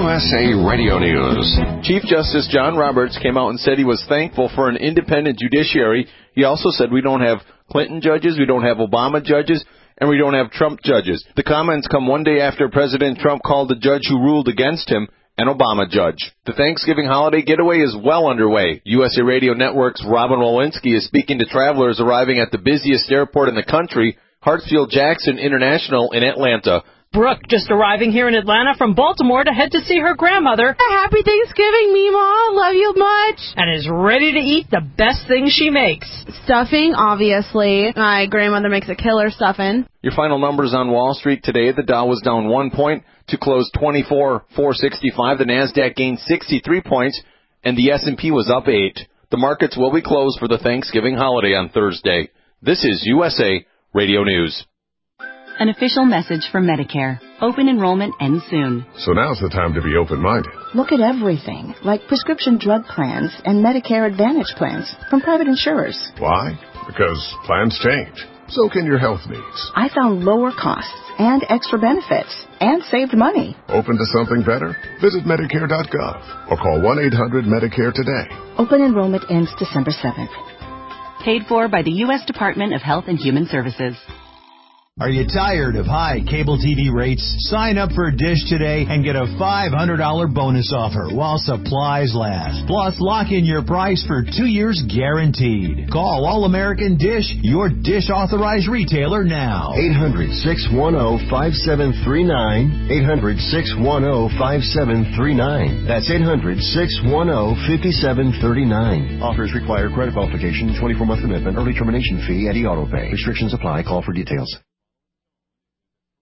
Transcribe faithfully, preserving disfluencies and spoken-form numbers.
S A Radio News. Chief Justice John Roberts came out and said he was thankful for an independent judiciary. He also said we don't have Clinton judges, we don't have Obama judges, and we don't have Trump judges. The comments come one day after President Trump called the judge who ruled against him an Obama judge. The Thanksgiving holiday getaway is well underway. U S A Radio Network's Robin Walensky is speaking to travelers arriving at the busiest airport in the country, Hartsfield-Jackson International in Atlanta. Brooke just arriving here in Atlanta from Baltimore to head to see her grandmother. Happy Thanksgiving, Meemaw. Love you much. And is ready to eat the best things she makes. Stuffing, obviously. My grandmother makes a killer stuffing. Your final numbers on Wall Street today. The Dow was down one point to close twenty-four thousand four hundred sixty-five. The NASDAQ gained sixty-three points, and the S and P was up eight. The markets will be closed for the Thanksgiving holiday on Thursday. This is U S A Radio News. An official message from Medicare. Open enrollment ends soon. So now's the time to be open-minded. Look at everything, like prescription drug plans and Medicare Advantage plans from private insurers. Why? Because plans change. So can your health needs. I found lower costs and extra benefits and saved money. Open to something better? Visit Medicare dot gov or call one eight hundred Medicare today. Open enrollment ends December seventh. Paid for by the U S Department of Health and Human Services. Are you tired of high cable T V rates? Sign up for Dish today and get a five hundred dollars bonus offer while supplies last. Plus, lock in your price for two years guaranteed. Call All-American Dish, your Dish authorized retailer now. eight hundred, six one zero, five seven three nine. eight hundred, six one zero, five seven three nine. That's eight hundred, six one zero, five seven three nine. Offers require credit qualification, twenty-four month commitment, early termination fee, and e-auto pay. Restrictions apply. Call for details.